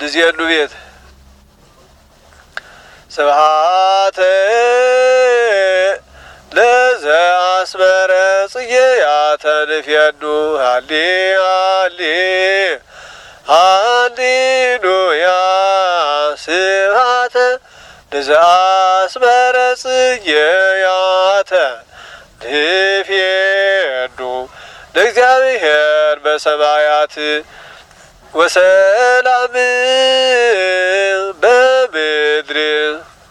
ንዜኑ ቤት ስብሐት ለዘአስመረ ጽጌያተ ንፌኑ ሃሌ ሃሌ ሃሌሉያ ስብሐት ለዘአስመረ ጽጌያተ ንፌኑ ለእግዚአብሔር በሰማያት ወሰላም በምድር